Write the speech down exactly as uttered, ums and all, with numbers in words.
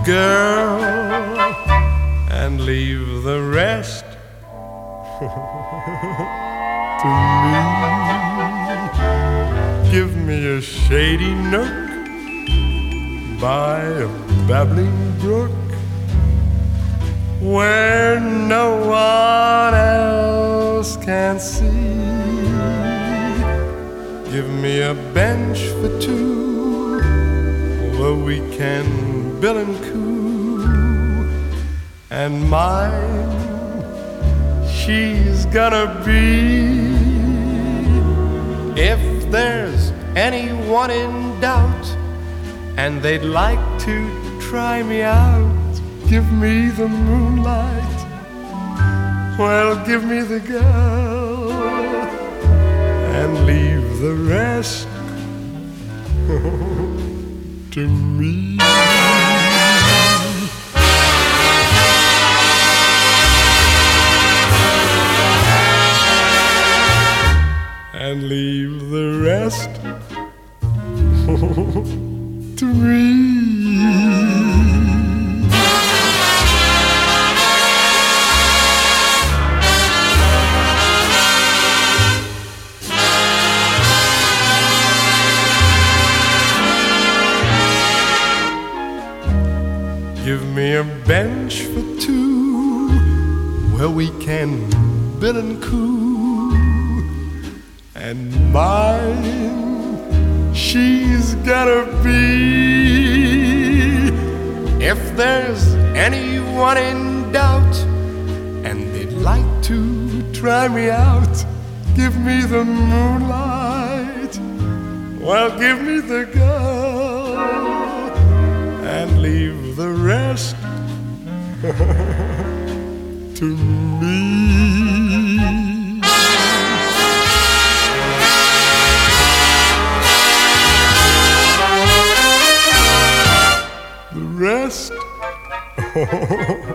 girl and leave the rest to me. Give me a shady nook by a babbling brook where no one else can see. Give me a bench for two where we can bill and coo, and mine she's gonna be. If there's anyone in doubt and they'd like to try me out, give me the moonlight, well, give me the girl, and leave the rest to me. And leave the rest to me. Give me a bench for two where we can bill and coo, and mine she's gotta be. If there's anyone in doubt and they'd like to try me out, give me the moonlight, well, give me the girl, and leave the rest to me. The rest